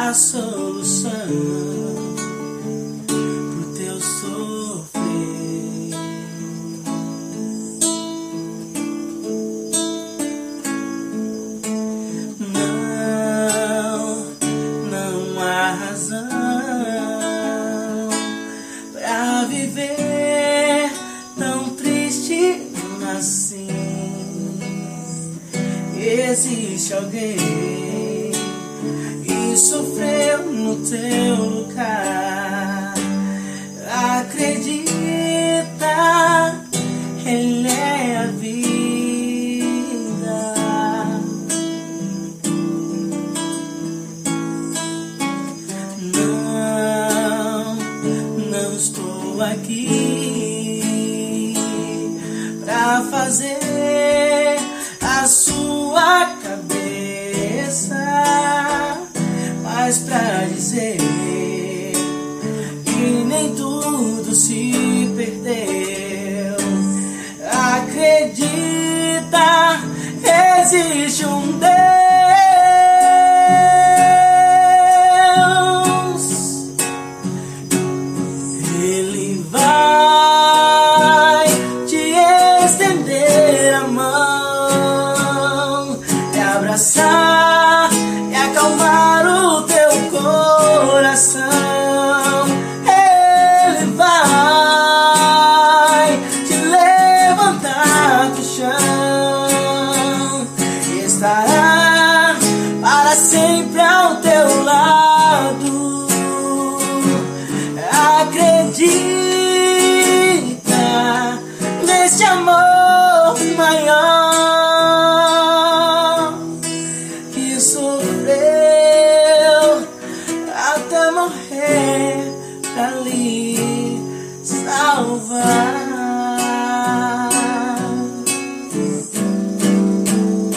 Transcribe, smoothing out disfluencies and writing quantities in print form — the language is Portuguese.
a solução pro teu sofrer. Não há razão pra viver tão triste assim. Existe alguém que sofreu no teu lugar. Acredita, Ele é a vida. Não estou aqui pra fazer a sua cabeça, mas pra dizer que nem tudo se perdeu. Acredita, existe um Deus. Ele vai te estender a mão, te abraçar e acalmar o teu coração. Ele vai te levantar do chão e estará para sempre ao teu lado. Acredita neste amor maior que sofreu até morrer pra lhe salvar.